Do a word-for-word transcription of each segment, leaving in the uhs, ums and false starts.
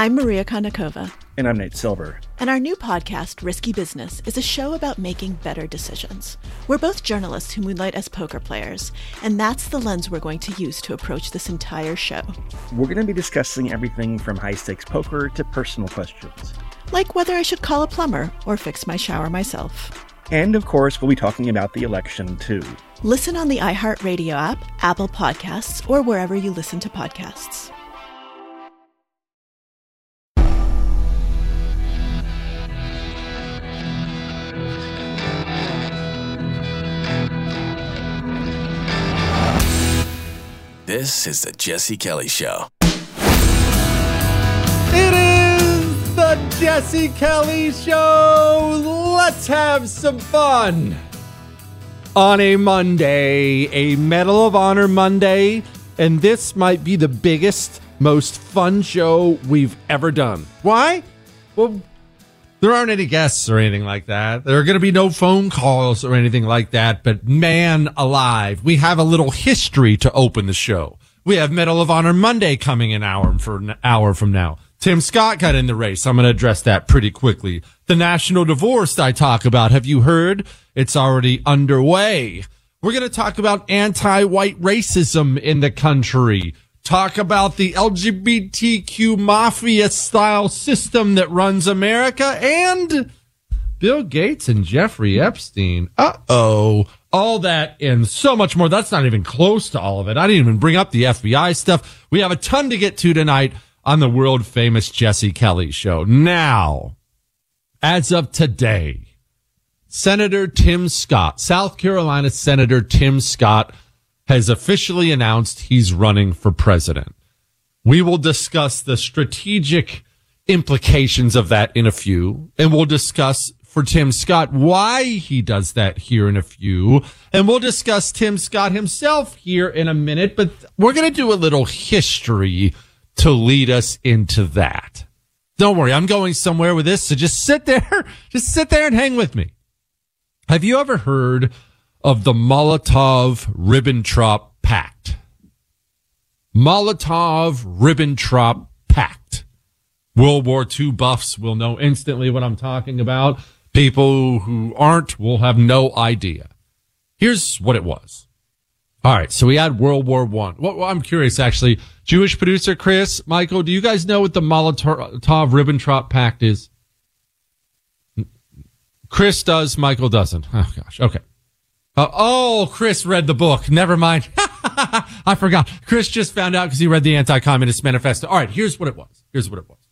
I'm Maria Konnikova. And I'm Nate Silver. And our new podcast, Risky Business, is a show about making better decisions. We're both journalists who moonlight as poker players, and that's the lens we're going to use to approach this entire show. We're going to be discussing everything from high-stakes poker to personal questions. Like whether I should call a plumber or fix my shower myself. And, of course, we'll be talking about the election, too. Listen on the iHeartRadio app, Apple Podcasts, or wherever you listen to podcasts. This is the Jesse Kelly Show. It is the Jesse Kelly Show. Let's have some fun. On a Monday, a Medal of Honor Monday, and this might be the biggest, most fun show we've ever done. Why? Well, there aren't any guests or anything like that. There are going to be no phone calls or anything like that, but man alive, we have a little history to open the show. We have Medal of Honor Monday coming an hour for an hour from now. Tim Scott got in the race. I'm going to address that pretty quickly. The national divorce I talk about, have you heard? It's already underway. We're going to talk about anti-white racism in the country. Talk about the L G B T Q mafia-style system that runs America, and Bill Gates and Jeffrey Epstein. Uh-oh. All that and so much more. That's not even close to all of it. I didn't even bring up the F B I stuff. We have a ton to get to tonight on the world-famous Jesse Kelly Show. Now, as of today, Senator Tim Scott, South Carolina Senator Tim Scott, has officially announced he's running for president. We will discuss the strategic implications of that in a few, and we'll discuss for Tim Scott why he does that here in a few, and we'll discuss Tim Scott himself here in a minute, but we're going to do a little history to lead us into that. Don't worry, I'm going somewhere with this, so just sit there, just sit there and hang with me. Have you ever heard of the Molotov-Ribbentrop Pact? Molotov-Ribbentrop Pact. World War Two buffs will know instantly what I'm talking about. People who aren't will have no idea. Here's what it was. All right, so we had World War One. Well, I'm curious, actually. Jewish producer Chris, Michael, do you guys know what the Molotov-Ribbentrop Pact is? Chris does, Michael doesn't. Oh, gosh, okay. Uh, oh, Chris read the book. Never mind. I forgot. Chris just found out because he read the Anti-Communist Manifesto. All right, here's what it was. Here's what it was.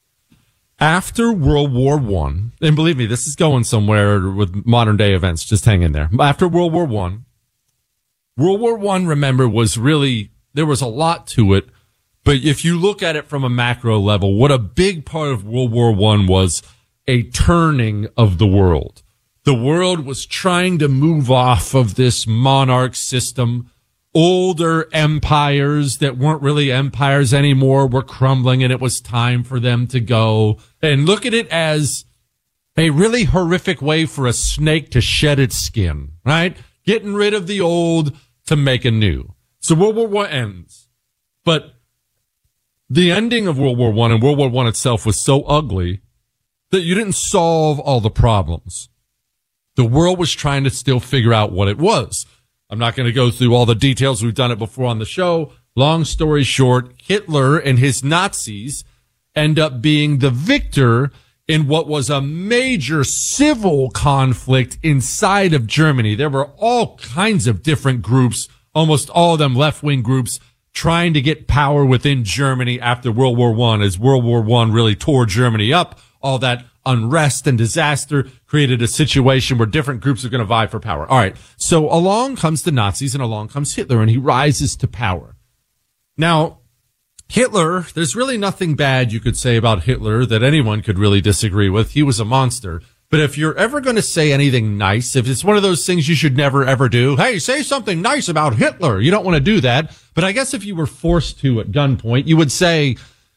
After World War One, and believe me, this is going somewhere with modern day events. Just hang in there. After World War One, World War One, remember, was really, there was a lot to it. But if you look at it from a macro level, what a big part of World War One was a turning of the world. The world was trying to move off of this monarch system. Older empires that weren't really empires anymore were crumbling, and it was time for them to go. And look at it as a really horrific way for a snake to shed its skin, right? Getting rid of the old to make a new. So World War One ends. But the ending of World War One and World War One itself was so ugly that you didn't solve all the problems. The world was trying to still figure out what it was. I'm not going to go through all the details. We've done it before on the show. Long story short, Hitler and his Nazis end up being the victor in what was a major civil conflict inside of Germany. There were all kinds of different groups, almost all of them left-wing groups, trying to get power within Germany after World War One, as World War One really tore Germany up. All that unrest and disaster created a situation where different groups are going to vie for power. All right. So along comes the Nazis and along comes Hitler, and he rises to power. Now, Hitler, there's really nothing bad you could say about Hitler that anyone could really disagree with. He was a monster. But if you're ever going to say anything nice, if it's one of those things you should never, ever do, hey, say something nice about Hitler. You don't want to do that. But I guess if you were forced to at gunpoint, you would say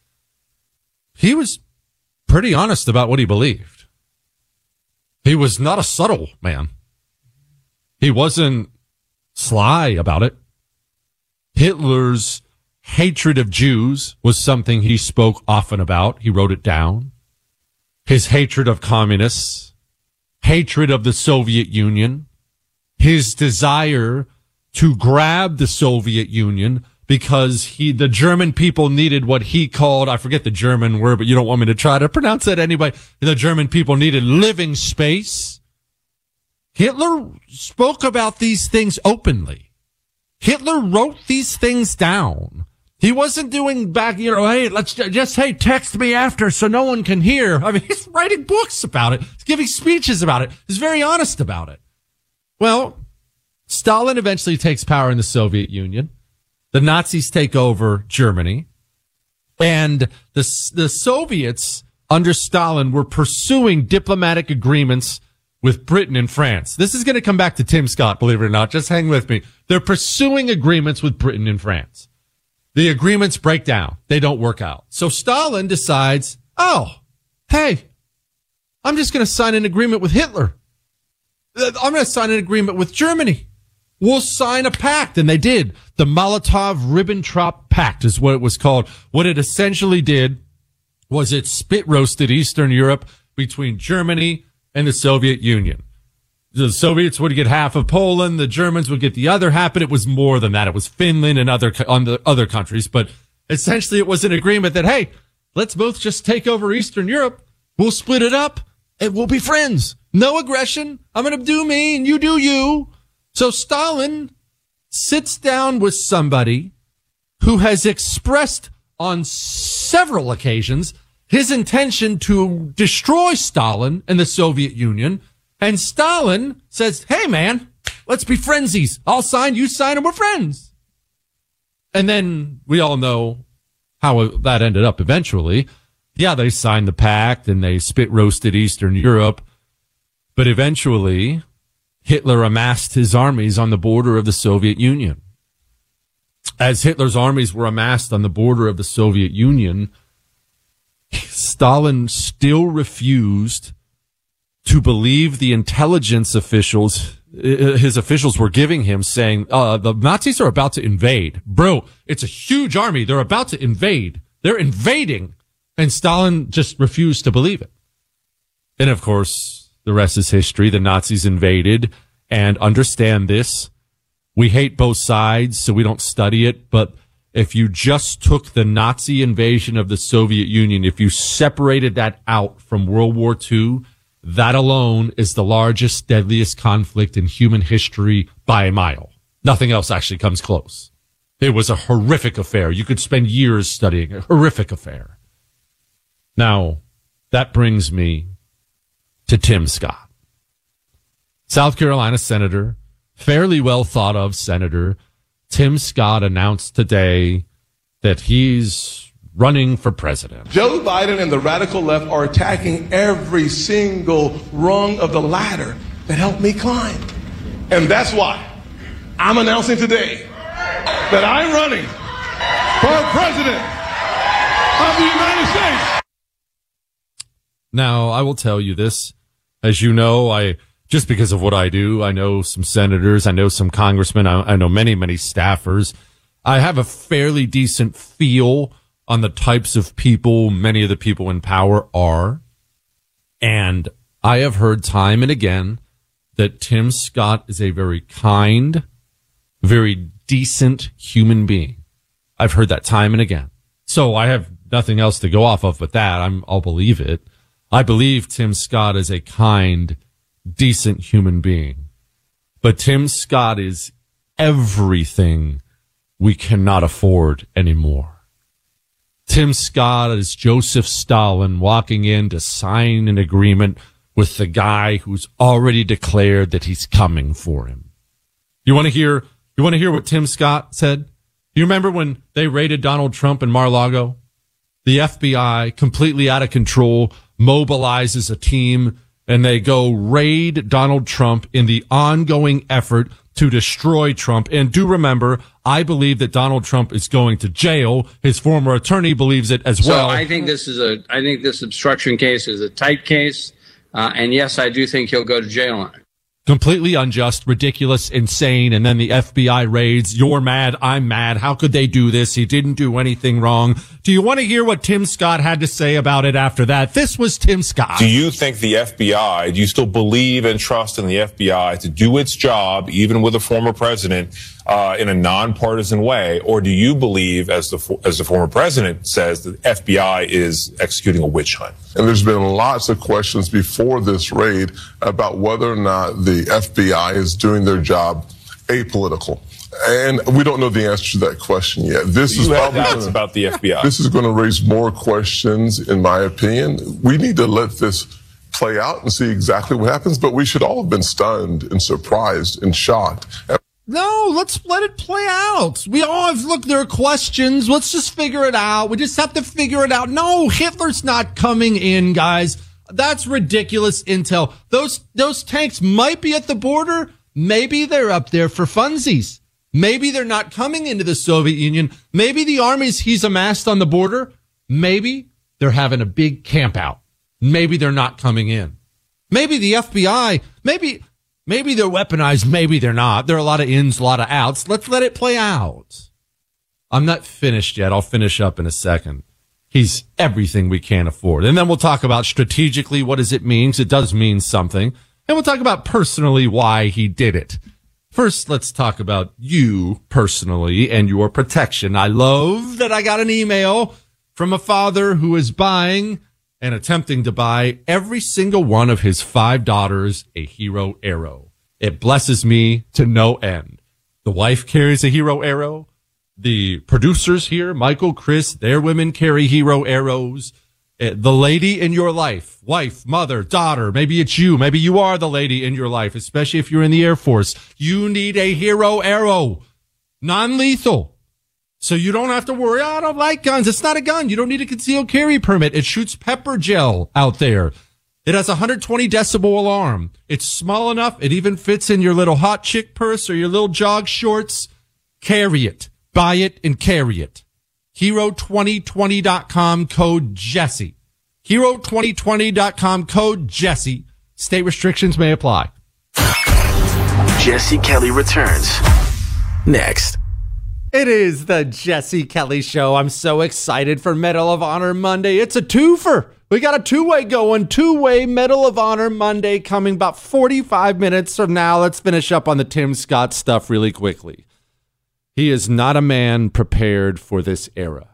he was pretty honest about what he believed. He was not a subtle man. He wasn't sly about it. Hitler's hatred of Jews was something he spoke often about. He wrote it down. His hatred of communists, hatred of the Soviet Union, his desire to grab the Soviet Union because he, the German people needed what he called, I forget the German word, but you don't want me to try to pronounce that anyway. The German people needed living space. Hitler spoke about these things openly. Hitler wrote these things down. He wasn't doing back, you know, hey, let's just, hey, text me after so no one can hear. I mean, he's writing books about it. He's giving speeches about it. He's very honest about it. Well, Stalin eventually takes power in the Soviet Union. The Nazis take over Germany. And the, the Soviets under Stalin were pursuing diplomatic agreements with Britain and France. This is going to come back to Tim Scott, believe it or not. Just hang with me. They're pursuing agreements with Britain and France. The agreements break down. They don't work out. So Stalin decides, oh, hey, I'm just going to sign an agreement with Hitler. I'm going to sign an agreement with Germany. We'll sign a pact. And they did. The Molotov-Ribbentrop Pact is what it was called. What it essentially did was it spit-roasted Eastern Europe between Germany and the Soviet Union. The Soviets would get half of Poland. The Germans would get the other half, but it was more than that. It was Finland and other, on the other countries. But essentially it was an agreement that, hey, let's both just take over Eastern Europe. We'll split it up and we'll be friends. No aggression. I'm going to do me and you do you. So Stalin sits down with somebody who has expressed on several occasions his intention to destroy Stalin and the Soviet Union. And Stalin says, hey, man, let's be friendsies. I'll sign, you sign, and we're friends. And then we all know how that ended up eventually. Yeah, they signed the pact and they spit roasted Eastern Europe. But eventually, Hitler amassed his armies on the border of the Soviet Union. As Hitler's armies were amassed on the border of the Soviet Union, Stalin still refused to believe the intelligence officials, his officials were giving him, saying, uh, the Nazis are about to invade. Bro, it's a huge army. They're about to invade. They're invading. And Stalin just refused to believe it. And of course, the rest is history. The Nazis invaded. And understand this, we hate both sides, so we don't study it. But if you just took the Nazi invasion of the Soviet Union, if you separated that out from World War Two, that alone is the largest, deadliest conflict in human history by a mile. Nothing else actually comes close. It was a horrific affair. You could spend years studying it. Horrific affair. Now, that brings me to Tim Scott. South Carolina senator, fairly well thought of senator. Tim Scott announced today that he's running for president. Joe Biden and the radical left are attacking every single rung of the ladder that helped me climb. And that's why I'm announcing today that I'm running for president of the United States. Now, I will tell you this. As you know, I just because of what I do, I know some senators, I know some congressmen, I, I know many, many staffers. I have a fairly decent feel on the types of people many of the people in power are. And I have heard time and again that Tim Scott is a very kind, very decent human being. I've heard that time and again. So I have nothing else to go off of but that. I'm, I'll believe it. I believe Tim Scott is a kind, decent human being. But Tim Scott is everything we cannot afford anymore. Tim Scott is Joseph Stalin walking in to sign an agreement with the guy who's already declared that he's coming for him. You want to hear, you want to hear what Tim Scott said? You remember when they raided Donald Trump in Mar-a-Lago? The F B I, completely out of control, mobilizes a team and they go raid Donald Trump in the ongoing effort to destroy Trump. And do remember, I believe that Donald Trump is going to jail. His former attorney believes it as well. So I think this is a, I think this obstruction case is a tight case. Uh, and yes, I do think he'll go to jail on it. completely unjust, ridiculous, insane, and then the F B I raids. You're mad, I'm mad. How could they do this? He didn't do anything wrong. Do you want to hear what Tim Scott had to say about it after that? This was Tim Scott. Do you think the F B I, do you still believe and trust in the F B I to do its job, even with a former president, uh, in a nonpartisan way? Or do you believe, as the, as the former president says, that the F B I is executing a witch hunt? And there's been lots of questions before this raid about whether or not the F B I is doing their job apolitical. And we don't know the answer to that question yet. This you is have probably doubts gonna, about the F B I. This is going to raise more questions, in my opinion. We need to let this play out and see exactly what happens, but we should all have been stunned and surprised and shocked. No, let's let it play out. We all have, look, there are questions. Let's just figure it out. We just have to figure it out. No, Hitler's not coming in, guys. That's ridiculous intel. Those, those tanks might be at the border. Maybe they're up there for funsies. Maybe they're not coming into the Soviet Union. Maybe the armies he's amassed on the border, maybe they're having a big camp out. Maybe they're not coming in. Maybe the F B I, maybe, maybe they're weaponized. Maybe they're not. There are a lot of ins, a lot of outs. Let's let it play out. I'm not finished yet. I'll finish up in a second. He's everything we can't afford. And then we'll talk about strategically, what does it mean? 'Cause it does mean something. And we'll talk about personally why he did it. First, let's talk about you personally and your protection. I love that I got an email from a father who is buying and attempting to buy every single one of his five daughters a Hero Arrow. It blesses me to no end. The wife carries a Hero Arrow. The producers here, Michael, Chris, their women carry Hero Arrows. The lady in your life, wife, mother, daughter, maybe it's you. Maybe you are the lady in your life, especially if you're in the Air Force. You need a Hero Arrow, non-lethal. So you don't have to worry, oh, I don't like guns. It's not a gun. You don't need a concealed carry permit. It shoots pepper gel out there. It has a one hundred twenty decibel alarm. It's small enough. It even fits in your little hot chick purse or your little jog shorts. Carry it. Buy it and carry it. hero twenty twenty dot com, code Jesse. hero twenty twenty dot com, code Jesse. State restrictions may apply. Jesse Kelly returns next. It is the Jesse Kelly Show. I'm so excited for Medal of Honor Monday. It's a twofer. We got a two-way going. Two-way Medal of Honor Monday coming about forty-five minutes from now. Let's finish up on the Tim Scott stuff really quickly. He is not a man prepared for this era.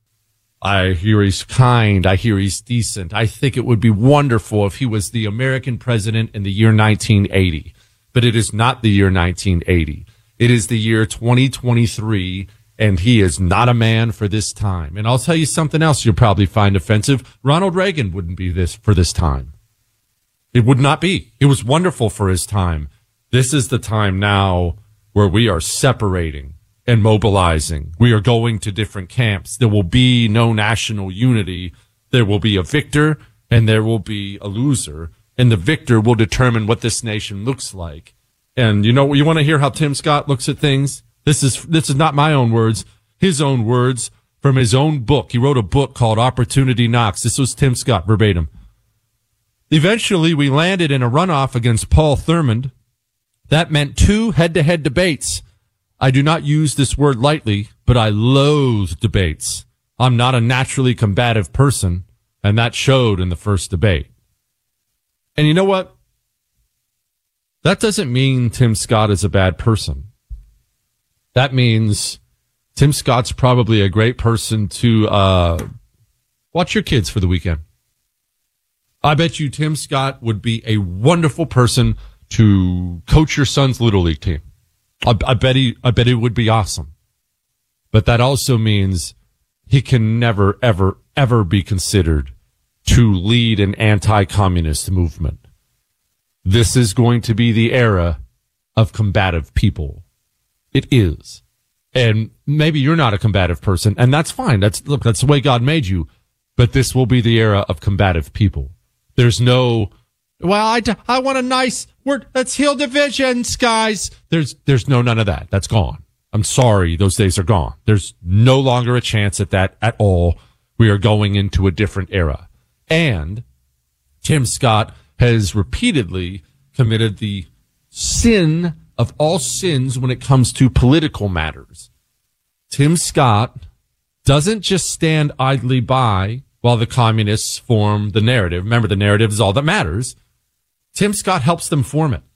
I hear he's kind. I hear he's decent. I think it would be wonderful if he was the American president in the year nineteen eighty. But it is not the year nineteen eighty. It is the year twenty twenty-three, and he is not a man for this time. And I'll tell you something else you'll probably find offensive. Ronald Reagan wouldn't be this for this time. It would not be. It was wonderful for his time. This is the time now where we are separating and mobilizing. We are going to different camps. There will be no national unity. There will be a victor and there will be a loser. And the victor will determine what this nation looks like. And you know, you want to hear how Tim Scott looks at things? This is, this is not my own words, his own words from his own book. He wrote a book called Opportunity Knocks. This was Tim Scott verbatim. Eventually, we landed in a runoff against Paul Thurmond. That meant two head-to-head debates. I do not use this word lightly, but I loathe debates. I'm not a naturally combative person, and that showed in the first debate. And you know what? That doesn't mean Tim Scott is a bad person. That means Tim Scott's probably a great person to uh watch your kids for the weekend. I bet you Tim Scott would be a wonderful person to coach your son's Little League team. I, I bet he, I bet it would be awesome. But that also means he can never, ever, ever be considered to lead an anti-communist movement. This is going to be the era of combative people. It is. And maybe you're not a combative person, and that's fine. That's, look, that's the way God made you. But this will be the era of combative people. There's no, well, I, I want a nice word. Let's heal divisions, guys. There's, there's no none of that. That's gone. I'm sorry. Those days are gone. There's no longer a chance at that at all. We are going into a different era. And Tim Scott has repeatedly committed the sin of all sins when it comes to political matters. Tim Scott doesn't just stand idly by while the communists form the narrative. Remember, the narrative is all that matters. Tim Scott helps them form it.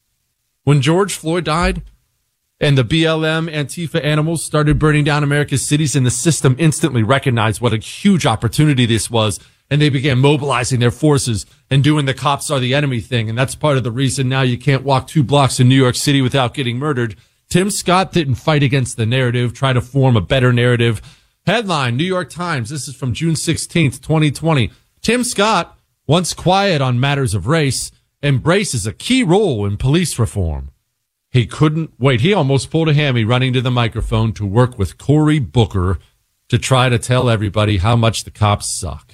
When George Floyd died and the B L M Antifa animals started burning down America's cities, and the system instantly recognized what a huge opportunity this was, and they began mobilizing their forces and doing the cops are the enemy thing. And that's part of the reason now you can't walk two blocks in New York City without getting murdered. Tim Scott didn't fight against the narrative, try to form a better narrative. Headline, New York Times. This is from June sixteenth, twenty twenty. Tim Scott, once quiet on matters of race, embraces a key role in police reform. He couldn't wait. He almost pulled a hammy running to the microphone to work with Cory Booker to try to tell everybody how much the cops suck.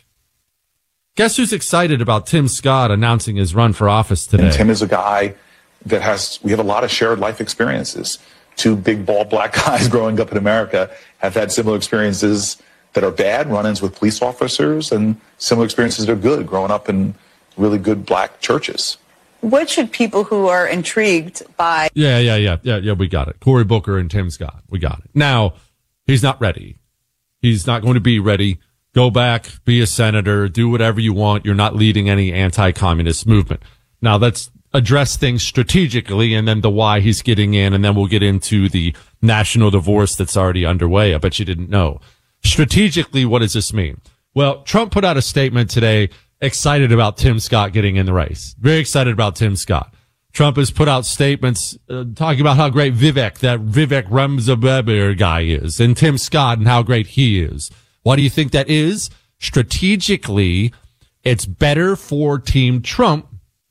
Guess who's excited about Tim Scott announcing his run for office today? And Tim is a guy that has, we have a lot of shared life experiences. Two big, bald, black guys growing up in America have had similar experiences that are bad, run-ins with police officers, and similar experiences that are good, growing up in really good black churches. What should people who are intrigued by... Yeah, yeah, yeah, yeah, yeah, we got it. Cory Booker and Tim Scott, we got it. Now, he's not ready. He's not going to be ready. Go back, be a senator, do whatever you want. You're not leading any anti-communist movement. Now, let's address things strategically, and then the why he's getting in, and then we'll get into the national divorce that's already underway. I bet you didn't know. Strategically, what does this mean? Well, Trump put out a statement today, excited about Tim Scott getting in the race. Very excited about Tim Scott. Trump has put out statements uh, talking about how great Vivek, that Vivek Ramsabir guy is, and Tim Scott and how great he is. Why do you think that is? Strategically, it's better for Team Trump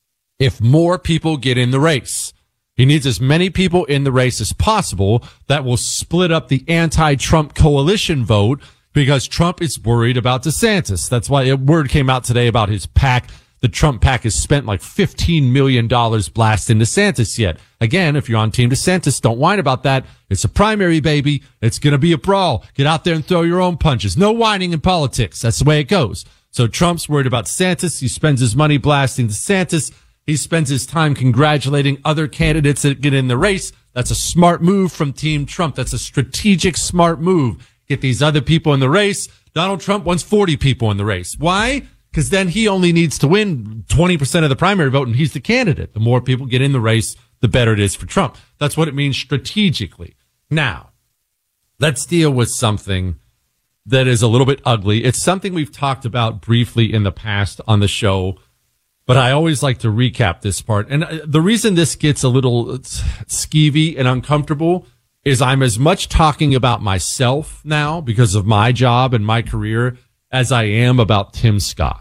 if more people get in the race. He needs as many people in the race as possible. That will split up the anti-Trump coalition vote because Trump is worried about DeSantis. That's why a word came out today about his PAC. The Trump PAC has spent like fifteen million dollars blasting DeSantis yet. Again, if you're on Team DeSantis, don't whine about that. It's a primary, baby. It's going to be a brawl. Get out there and throw your own punches. No whining in politics. That's the way it goes. So Trump's worried about DeSantis. He spends his money blasting DeSantis. He spends his time congratulating other candidates that get in the race. That's a smart move from Team Trump. That's a strategic, smart move. Get these other people in the race. Donald Trump wants forty people in the race. Why? Because then he only needs to win twenty percent of the primary vote, and he's the candidate. The more people get in the race, the better it is for Trump. That's what it means strategically. Now, let's deal with something that is a little bit ugly. It's something we've talked about briefly in the past on the show, but I always like to recap this part. And the reason this gets a little skeevy and uncomfortable is I'm as much talking about myself now because of my job and my career as I am about Tim Scott.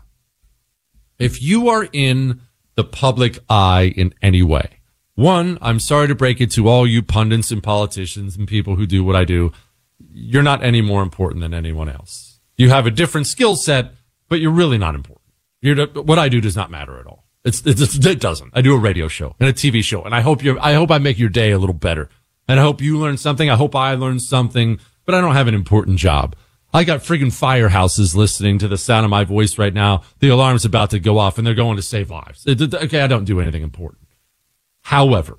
If you are in the public eye in any way, one, I'm sorry to break it to all you pundits and politicians and people who do what I do, you're not any more important than anyone else. You have a different skill set, but you're really not important. You're, what I do does not matter at all. It's, it's, it doesn't. I do a radio show and a T V show, and I hope you I hope I make your day a little better. And I hope you learn something. I hope I learn something, but I don't have an important job. I got friggin' firehouses listening to the sound of my voice right now. The alarm's about to go off, and they're going to save lives. Okay, I don't do anything important. However,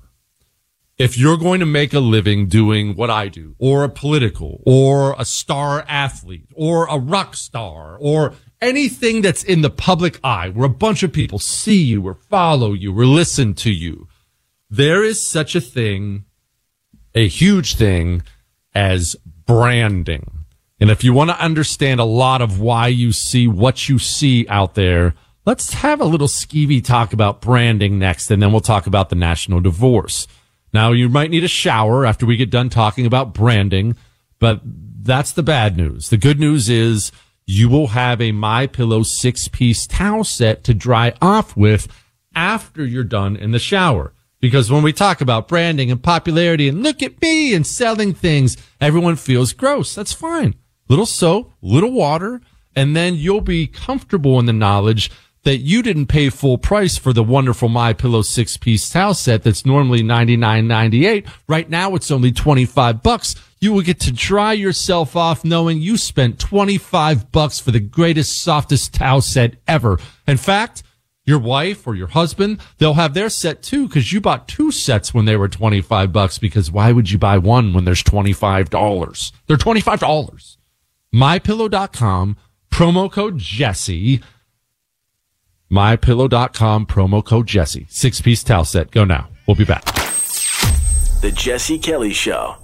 if you're going to make a living doing what I do, or a political, or a star athlete, or a rock star, or anything that's in the public eye, where a bunch of people see you, or follow you, or listen to you, there is such a thing, a huge thing, as branding. And if you want to understand a lot of why you see what you see out there, let's have a little skeevy talk about branding next, and then we'll talk about the national divorce. Now, you might need a shower after we get done talking about branding, but that's the bad news. The good news is you will have a MyPillow six-piece towel set to dry off with after you're done in the shower. Because when we talk about branding and popularity and look at me and selling things, everyone feels gross. That's fine. Little soap, little water, and then you'll be comfortable in the knowledge that you didn't pay full price for the wonderful MyPillow six-piece towel set that's normally ninety-nine ninety-eight. Right now, it's only twenty-five bucks. You will get to dry yourself off knowing you spent twenty-five bucks for the greatest, softest towel set ever. In fact, Your wife or your husband, they'll have their set too, because you bought two sets when they were twenty-five bucks, because why would you buy one when there's twenty-five dollars? They're twenty-five dollars. my pillow dot com, promo code Jesse. my pillow dot com, promo code Jesse. Six-piece towel set. Go now. We'll be back. The Jesse Kelly Show.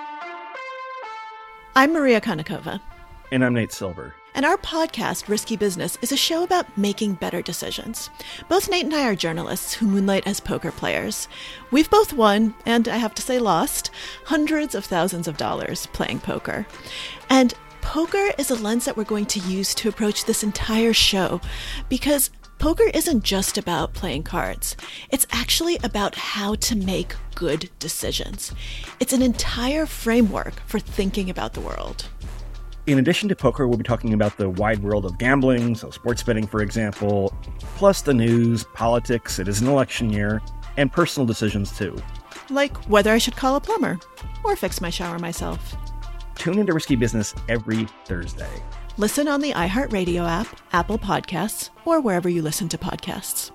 I'm Maria Konnikova. And I'm Nate Silver. And our podcast, Risky Business, is a show about making better decisions. Both Nate and I are journalists who moonlight as poker players. We've both won, and I have to say lost, hundreds of thousands of dollars playing poker. And poker is a lens that we're going to use to approach this entire show, because poker isn't just about playing cards. It's actually about how to make good decisions. It's an entire framework for thinking about the world. In addition to poker, we'll be talking about the wide world of gambling, so sports betting, for example, plus the news, politics, it is an election year, and personal decisions, too. Like whether I should call a plumber or fix my shower myself. Tune into Risky Business every Thursday. Listen on the iHeartRadio app, Apple Podcasts, or wherever you listen to podcasts.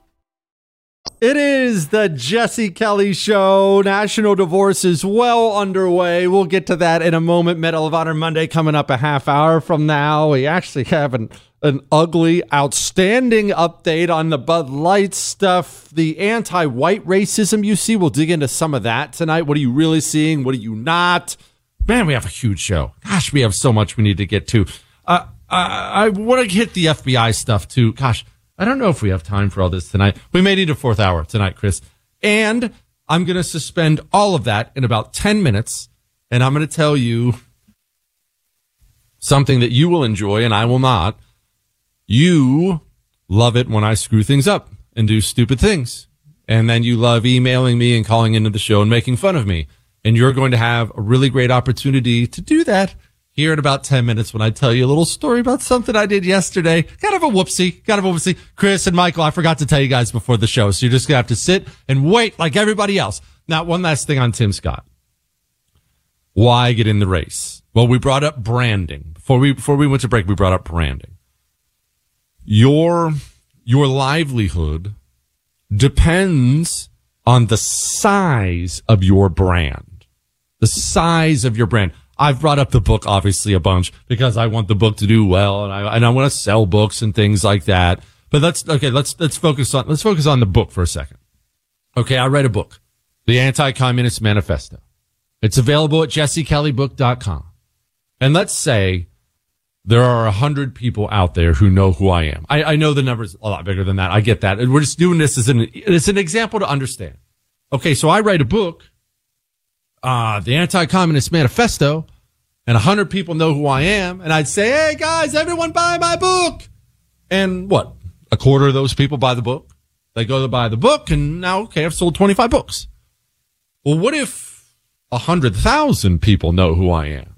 It is the Jesse Kelly Show. National divorce is well underway. We'll get to that in a moment. Medal of Honor Monday coming up a half hour from now. We actually have an, an ugly, outstanding update on the Bud Light stuff. The anti-white racism you see, we'll dig into some of that tonight. What are you really seeing? What are you not? Man, we have a huge show. Gosh, we have so much we need to get to. Uh, I, I want to hit the F B I stuff too. Gosh, I don't know if we have time for all this tonight. We may need a fourth hour tonight, Chris. And I'm going to suspend all of that in about ten minutes. And I'm going to tell you something that you will enjoy and I will not. You love it when I screw things up and do stupid things. And then you love emailing me and calling into the show and making fun of me. And you're going to have a really great opportunity to do that here in about ten minutes when I tell you a little story about something I did yesterday. Kind of a whoopsie. Kind of a whoopsie. Chris and Michael, I forgot to tell you guys before the show, so you're just going to have to sit and wait like everybody else. Now, one last thing on Tim Scott. Why get in the race? Well, we brought up branding. Before we before we went to break, we brought up branding. Your, your livelihood depends on the size of your brand. The size of your brand. I've brought up the book, obviously, a bunch because I want the book to do well, and I and I want to sell books and things like that. But let's okay, let's let's focus on let's focus on the book for a second. Okay, I read a book, The Anti-Communist Manifesto. It's available at jesse kelly book dot com. And let's say there are a hundred people out there who know who I am. I, I know the number's a lot bigger than that. I get that. And we're just doing this as an it's an example to understand. Okay, so I write a book. Uh, the Anti-Communist Manifesto, and a hundred people know who I am, and I'd say, hey guys, everyone buy my book. And what? A quarter of those people buy the book. They go to buy the book, and now, okay, I've sold twenty-five books. Well, what if a hundred thousand people know who I am?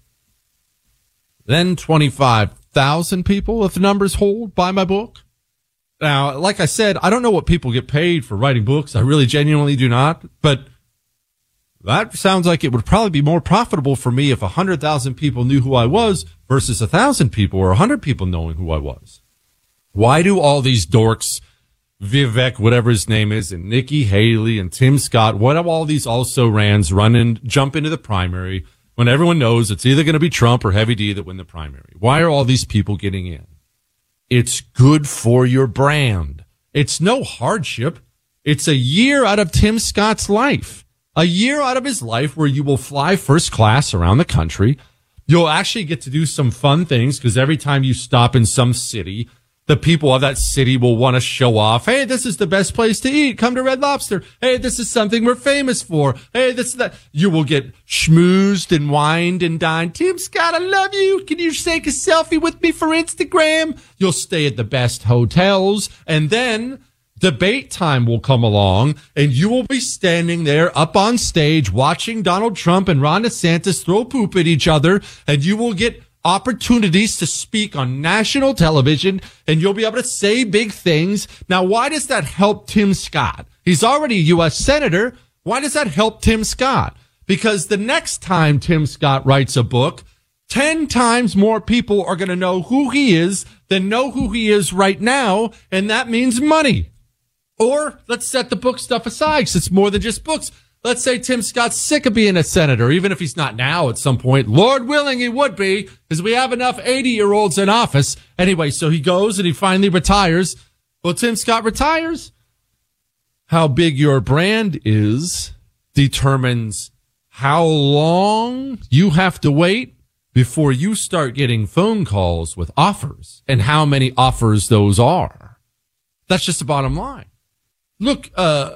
Then twenty-five thousand people, if the numbers hold, buy my book. Now, like I said, I don't know what people get paid for writing books. I really genuinely do not, but that sounds like it would probably be more profitable for me if one hundred thousand people knew who I was versus one thousand people or one hundred people knowing who I was. Why do all these dorks, Vivek, whatever his name is, and Nikki Haley and Tim Scott, what do all these also-rans run and jump into the primary when everyone knows it's either going to be Trump or Heavy D that win the primary? Why are all these people getting in? It's good for your brand. It's no hardship. It's a year out of Tim Scott's life. A year out of his life where you will fly first class around the country. You'll actually get to do some fun things because every time you stop in some city, the people of that city will want to show off. Hey, this is the best place to eat. Come to Red Lobster. Hey, this is something we're famous for. Hey, this is that. You will get schmoozed and wined and dined. Tim Scott, I love you. Can you take a selfie with me for Instagram? You'll stay at the best hotels, and then debate time will come along, and you will be standing there up on stage watching Donald Trump and Ron DeSantis throw poop at each other, and you will get opportunities to speak on national television, and you'll be able to say big things. Now, why does that help Tim Scott? He's already a U S senator. Why does that help Tim Scott? Because the next time Tim Scott writes a book, Ten times more people are going to know who he is than know who he is right now, and that means money. Or let's set the book stuff aside, because it's more than just books. Let's say Tim Scott's sick of being a senator, even if he's not now at some point. Lord willing, he would be, because we have enough eighty-year-olds in office. Anyway, so he goes and he finally retires. Well, Tim Scott retires. How big your brand is determines how long you have to wait before you start getting phone calls with offers and how many offers those are. That's just the bottom line. Look, uh,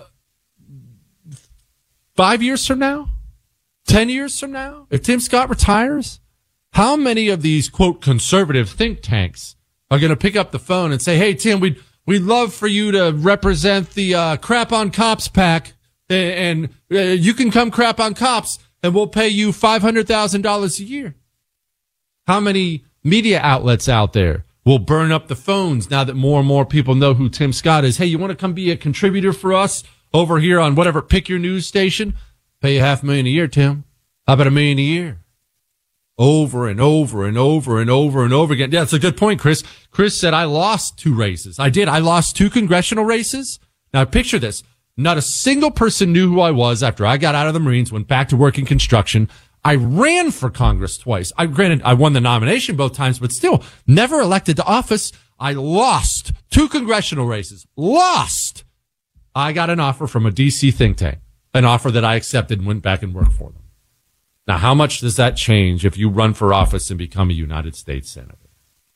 five years from now, ten years from now, if Tim Scott retires, how many of these, quote, conservative think tanks are going to pick up the phone and say, hey, Tim, we'd, we'd love for you to represent the uh, Crap on Cops PAC, and, and uh, you can come crap on cops, and we'll pay you five hundred thousand dollars a year. How many media outlets out there will burn up the phones now that more and more people know who Tim Scott is? Hey, you want to come be a contributor for us over here on whatever, pick your news station? Pay you half a million a year, Tim. How about a million a year? Over and over and over and over and over again. Yeah, that's a good point, Chris. Chris said, I lost two races. I did. I lost two congressional races. Now, picture this. Not a single person knew who I was after I got out of the Marines, went back to work in construction. I ran for Congress twice. I granted I won the nomination both times, but still never elected to office. I lost two congressional races. Lost. I got an offer from a D C think tank, an offer that I accepted and went back and worked for them. Now, how much does that change if you run for office and become a United States Senator?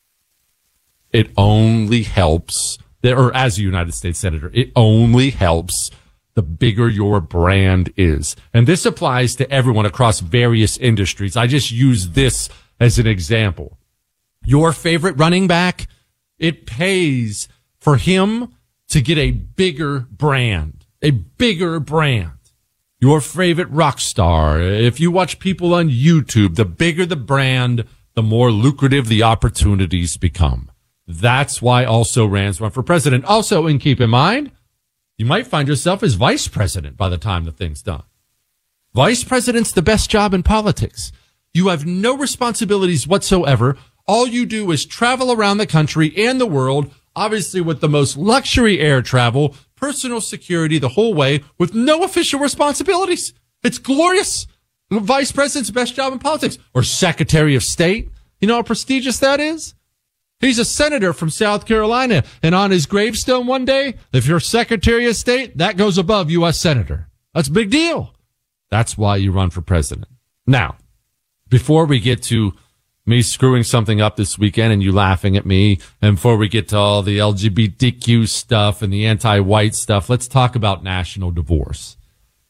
It only helps, or as a United States Senator, it only helps the bigger your brand is. And this applies to everyone across various industries. I just use this as an example. Your favorite running back, it pays for him to get a bigger brand, a bigger brand. Your favorite rock star, if you watch people on YouTube, the bigger the brand, the more lucrative the opportunities become. That's why also Rand's run for president. Also, and keep in mind, you might find yourself as vice president by the time the thing's done. Vice president's the best job in politics. You have no responsibilities whatsoever. All you do is travel around the country and the world, obviously with the most luxury air travel, personal security the whole way, with no official responsibilities. It's glorious. Vice president's the best job in politics. Or Secretary of State. You know how prestigious that is? He's a senator from South Carolina, and on his gravestone one day, if you're Secretary of State, that goes above U S Senator. That's a big deal. That's why you run for president. Now, before we get to me screwing something up this weekend and you laughing at me, and before we get to all the L G B T Q stuff and the anti-white stuff, let's talk about national divorce.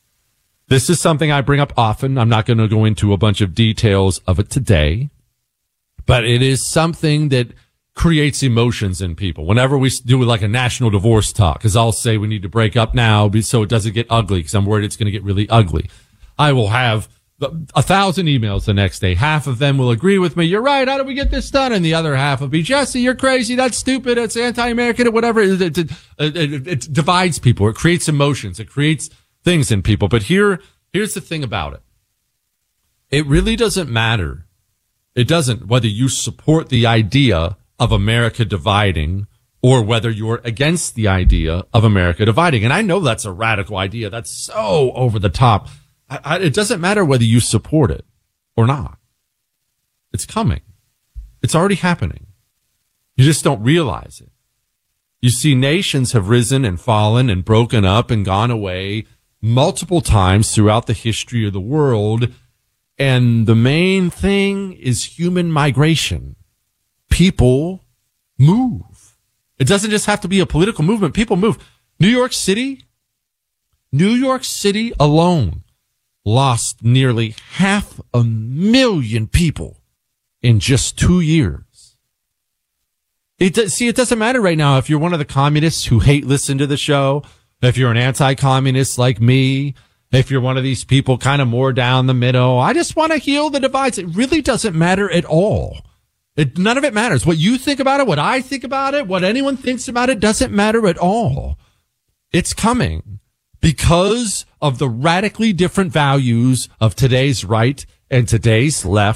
This is something I bring up often. I'm not going to go into a bunch of details of it today, but it is something that creates emotions in people. Whenever we do like a national divorce talk, because I'll say we need to break up now so it doesn't get ugly, because I'm worried it's going to get really ugly. I will have a thousand emails the next day. Half of them will agree with me. You're right. How do we get this done? And the other half will be, Jesse, you're crazy. That's stupid. It's anti-American or whatever. It, it, it, it, it divides people. It creates emotions. It creates things in people. But here, here's the thing about it. It really doesn't matter. It doesn't whether you support the idea of America dividing or whether you're against the idea of America dividing. And I know that's a radical idea. That's so over the top. I, I, it doesn't matter whether you support it or not. It's coming. It's already happening. You just don't realize it. You see, nations have risen and fallen and broken up and gone away multiple times throughout the history of the world. And the main thing is human migration. People move. It doesn't just have to be a political movement. People move. New York City, New York City alone lost nearly half a million people in just two years. It does, see, it doesn't matter right now if you're one of the communists who hate listen to the show, if you're an anti-communist like me, if you're one of these people kind of more down the middle. I just want to heal the divides. It really doesn't matter at all. It, none of it matters. What you think about it, what I think about it, what anyone thinks about it doesn't matter at all. It's coming because of the radically different values of today's right and today's left.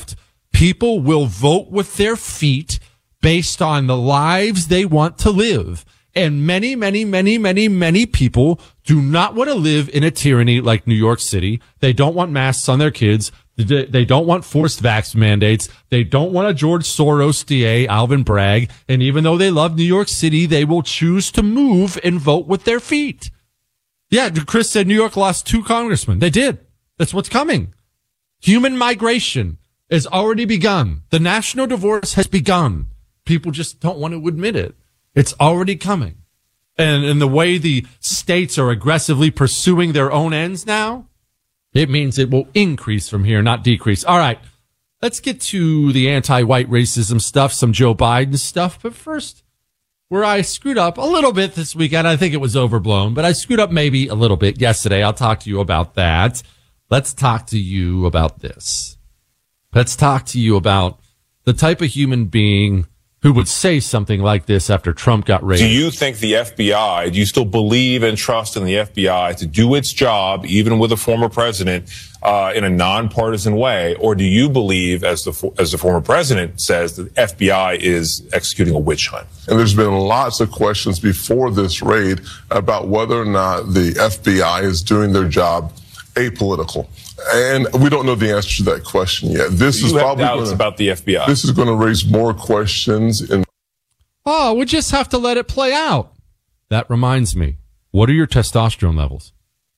People will vote with their feet based on the lives they want to live. And many, many, many, many, many people do not want to live in a tyranny like New York City. They don't want masks on their kids. They don't want forced vax mandates. They don't want a George Soros D A, Alvin Bragg. And even though they love New York City, they will choose to move and vote with their feet. Yeah, Chris said New York lost two congressmen. They did. That's what's coming. Human migration has already begun. The national divorce has begun. People just don't want to admit it. It's already coming. And in the way the states are aggressively pursuing their own ends now, it means it will increase from here, not decrease. All right, let's get to the anti-white racism stuff, some Joe Biden stuff. But first, where I screwed up a little bit this weekend, I think it was overblown, but I screwed up maybe a little bit yesterday. I'll talk to you about that. Let's talk to you about this. Let's talk to you about the type of human being who would say something like this after Trump got raided. Do you think the F B I, do you still believe and trust in the F B I to do its job, even with a former president, uh, in a nonpartisan way? Or do you believe, as the as the former president says, that the F B I is executing a witch hunt? And there's been lots of questions before this raid about whether or not the F B I is doing their job apolitical. And we don't know the answer to that question yet. This you is have probably doubts gonna, about the F B I. This is going to raise more questions. In- oh, we just have to let it play out. That reminds me. What are your testosterone levels?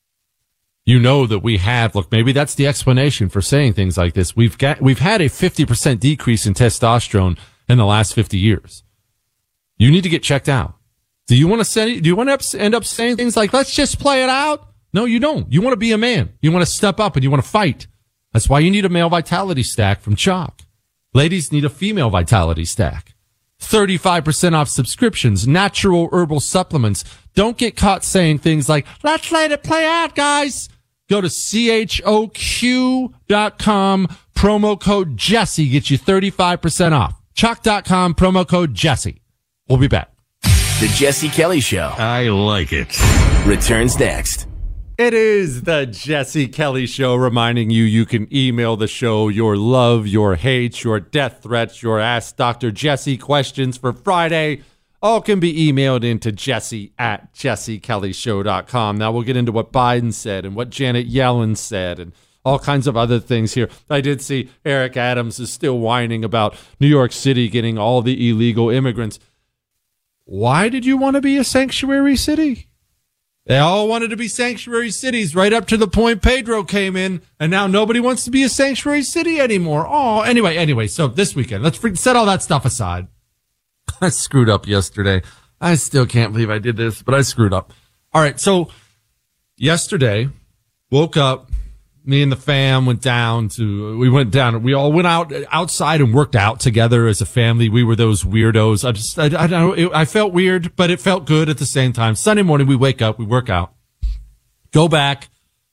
You know that we have, look, maybe that's the explanation for saying things like this. We've got, we've had a fifty percent decrease in testosterone in the last fifty years. You need to get checked out. Do you want to say, do you want to end up saying things like, let's just play it out? No, you don't. You want to be a man. You want to step up and you want to fight. That's why you need a male vitality stack from Chalk. Ladies need a female vitality stack. thirty-five percent off subscriptions, natural herbal supplements. Don't get caught saying things like, let's let it play out, guys. Go to C H O Q dot com, promo code Jesse, get you thirty-five percent off. Chalk dot com, promo code Jesse. We'll be back. The Jesse Kelly Show I like it. returns next. It is the Jesse Kelly Show, reminding you you can email the show your love, your hate, your death threats, your Ask Doctor Jesse questions for Friday. All can be emailed into Jesse at jesse kelly show dot com. Now we'll get into what Biden said and what Janet Yellen said and all kinds of other things here. I did see Eric Adams is still whining about New York City getting all the illegal immigrants. Why did you want to be a sanctuary city? They all wanted to be sanctuary cities right up to the point Pedro came in, and now nobody wants to be a sanctuary city anymore. Oh, anyway, anyway, so this weekend, let's set all that stuff aside. I screwed up yesterday. I still can't believe I did this, but I screwed up. All right, so yesterday, woke up, me and the fam went down to, we went down, we all went out outside and worked out together as a family. We were those weirdos. I just, I, I don't know, it, I felt weird, but it felt good at the same time. Sunday morning, we wake up, we work out, go back.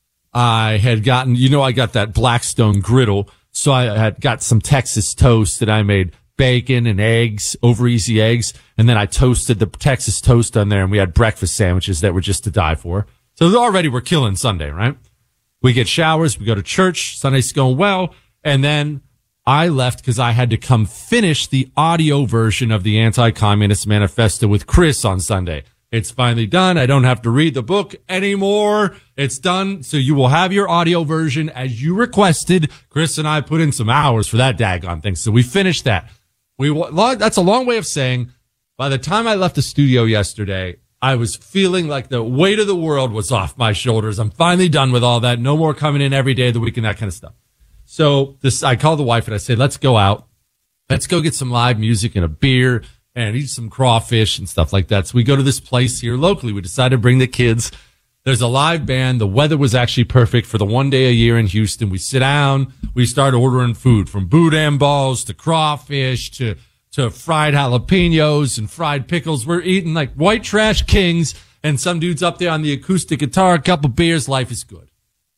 I had gotten, you know, I got that Blackstone griddle. So I had got some Texas toast that I made, bacon and eggs, over easy eggs. And then I toasted the Texas toast on there and we had breakfast sandwiches that were just to die for. So already we're killing Sunday, right? We get showers, we go to church, Sunday's going well, and then I left because I had to come finish the audio version of the Anti-Communist Manifesto with Chris on Sunday. It's finally done. I don't have to read the book anymore. It's done. So you will have your audio version as you requested. Chris and I put in some hours for that daggone thing. So we finished that. We That's a long way of saying by the time I left the studio yesterday, I was feeling like the weight of the world was off my shoulders. I'm finally done with all that. No more coming in every day of the week and that kind of stuff. So this, I called the wife and I said, let's go out. Let's go get some live music and a beer and eat some crawfish and stuff like that. So we go to this place here locally. We decided to bring the kids. There's a live band. The weather was actually perfect for the one day a year in Houston. We sit down. We start ordering food from boudin balls to crawfish to to fried jalapenos and fried pickles. We're eating like white trash kings and some dude's up there on the acoustic guitar, a couple beers. Life is good.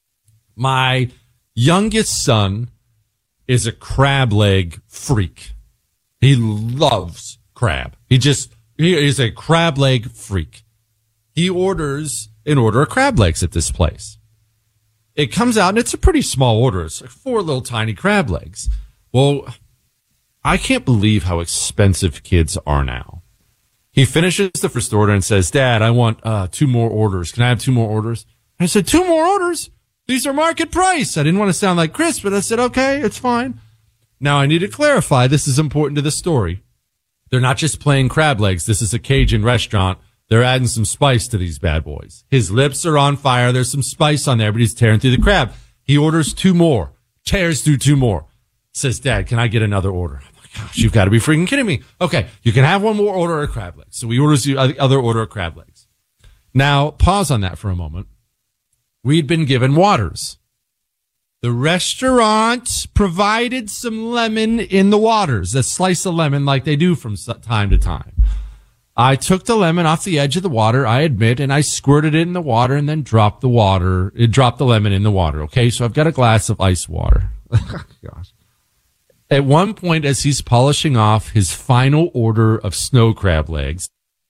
My youngest son is a crab leg freak. He loves crab. He just, he is a crab leg freak. He orders an order of crab legs at this place. It comes out and it's a pretty small order. It's like four little tiny crab legs. Well, I can't believe how expensive kids are now. He finishes the first order and says, Dad, I want uh, two more orders. Can I have two more orders? I said, two more orders? These are market price. I didn't want to sound like Chris, but I said, okay, it's fine. Now, I need to clarify, this is important to the story. They're not just playing crab legs. This is a Cajun restaurant. They're adding some spice to these bad boys. His lips are on fire. There's some spice on there, but he's tearing through the crab. He orders two more, tears through two more. Says, Dad, can I get another order? I'm like, gosh, you've got to be freaking kidding me. Okay, you can have one more order of crab legs. So he orders the other order of crab legs. Now, pause on that for a moment. We'd been given waters. The restaurant provided some lemon in the waters, a slice of lemon like they do from time to time. I took the lemon off the edge of the water, I admit, and I squirted it in the water and then dropped the water, it dropped the lemon in the water. Okay, so I've got a glass of ice water. Gosh. At one point, as he's polishing off his final order of snow crab legs,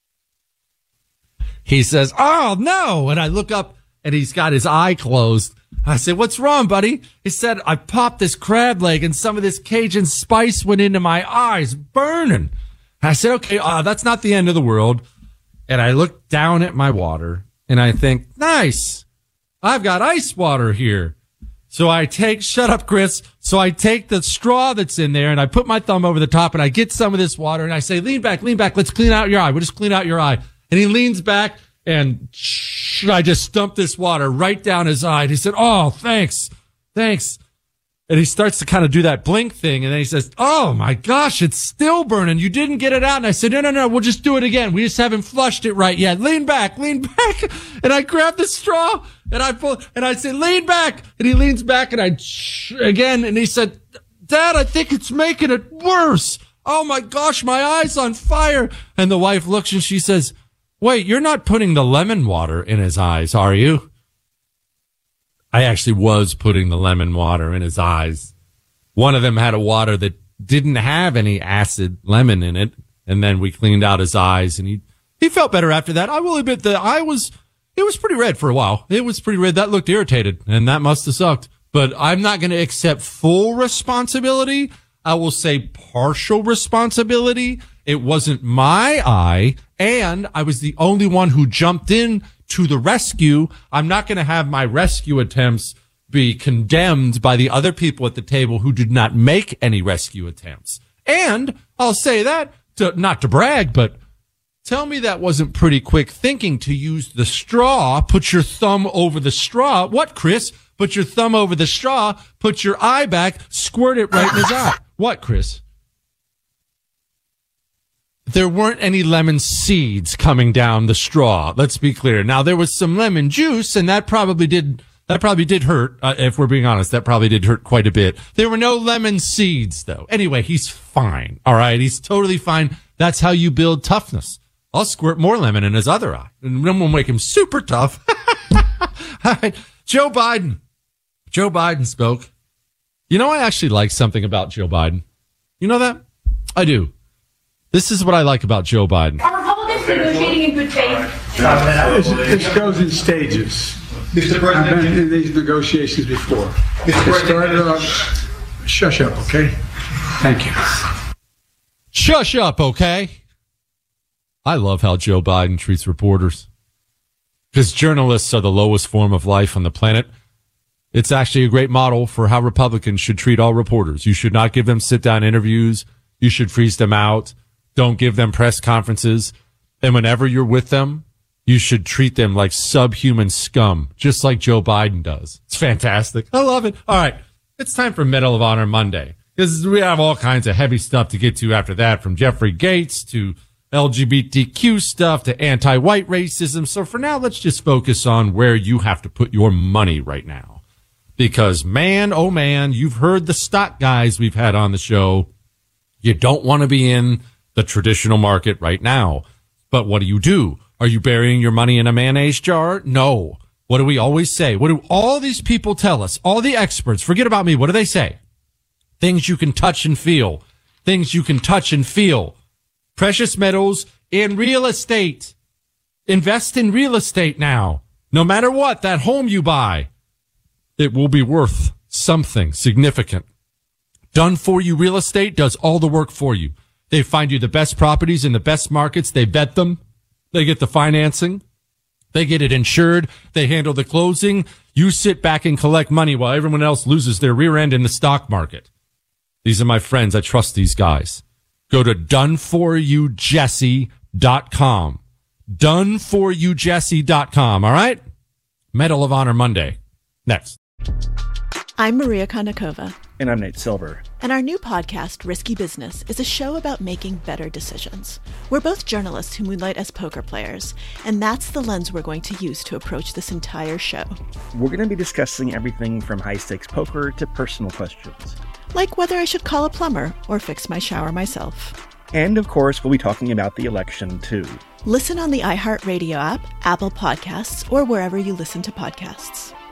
he says, oh, no. And I look up and he's got his eye closed. I said, what's wrong, buddy? He said, I popped this crab leg and some of this Cajun spice went into my eyes, burning. I said, okay, uh, that's not the end of the world. And I look down at my water and I think, nice. I've got ice water here. So I take, shut up, Chris. So I take the straw that's in there and I put my thumb over the top and I get some of this water and I say, lean back, lean back. Let's clean out your eye. We'll just clean out your eye. And he leans back and sh- I just dumped this water right down his eye. And he said, oh, thanks. Thanks. And he starts to kind of do that blink thing. And then he says, oh my gosh, it's still burning. You didn't get it out. And I said, no, no, no, we'll just do it again. We just haven't flushed it right yet. Lean back, lean back. And I grab the straw and I pull, and I say, lean back. And he leans back and I, sh- again, and he said, Dad, I think it's making it worse. Oh my gosh, my eye's on fire. And the wife looks and she says, wait, you're not putting the lemon water in his eyes, are you? I actually was putting the lemon water in his eyes. One of them had a water that didn't have any acid lemon in it. And then we cleaned out his eyes and he, he felt better after that. I will admit the eye was, it was pretty red for a while. It was pretty red. That looked irritated and that must have sucked. But I'm not going to accept full responsibility. I will say partial responsibility. It wasn't my eye and I was the only one who jumped in to the rescue. I'm not going to have my rescue attempts be condemned by the other people at the table who did not make any rescue attempts. And I'll say that, to, not to brag, but tell me that wasn't pretty quick thinking to use the straw, put your thumb over the straw. What, Chris? Put your thumb over the straw, put your eye back, squirt it right in his eye. What, Chris? There weren't any lemon seeds coming down the straw. Let's be clear. Now, there was some lemon juice, and that probably did, that probably did hurt. Uh, if we're being honest, that probably did hurt quite a bit. There were no lemon seeds, though. Anyway, he's fine. All right. He's totally fine. That's how you build toughness. I'll squirt more lemon in his other eye, and then we'll make him super tough. All right. Joe Biden. Joe Biden spoke. You know, I actually like something about Joe Biden. You know that? I do. This is what I like about Joe Biden. Are Republicans negotiating in good faith? This goes in stages. Mister President, I've been in these negotiations before. Mister It started off, shush up, okay? Thank you. Shush up, okay? I love how Joe Biden treats reporters. Because journalists are the lowest form of life on the planet. It's actually a great model for how Republicans should treat all reporters. You should not give them sit-down interviews. You should freeze them out. Don't give them press conferences. And whenever you're with them, you should treat them like subhuman scum, just like Joe Biden does. It's fantastic. I love it. All right. It's time for Medal of Honor Monday, because we have all kinds of heavy stuff to get to after that, from Jeffrey Gates to L G B T Q stuff to anti-white racism. So for now, let's just focus on where you have to put your money right now. Because man, oh man, you've heard the stock guys we've had on the show. You don't want to be in the traditional market right now. But what do you do? Are you burying your money in a mayonnaise jar? No. What do we always say? What do all these people tell us? All the experts, forget about me. What do they say? Things you can touch and feel. Things you can touch and feel. Precious metals and real estate. Invest in real estate now. No matter what, that home you buy, it will be worth something significant. Done For You Real Estate does all the work for you. They find you the best properties in the best markets. They vet them. They get the financing. They get it insured. They handle the closing. You sit back and collect money while everyone else loses their rear end in the stock market. These are my friends. I trust these guys. Go to done for you jesse dot com. done for you jesse dot com. All right? Medal of Honor Monday. Next. I'm Maria Konnikova. And I'm Nate Silver. And our new podcast, Risky Business, is a show about making better decisions. We're both journalists who moonlight as poker players, and that's the lens we're going to use to approach this entire show. We're going to be discussing everything from high-stakes poker to personal questions. Like whether I should call a plumber or fix my shower myself. And, of course, we'll be talking about the election, too. Listen on the iHeartRadio app, Apple Podcasts, or wherever you listen to podcasts.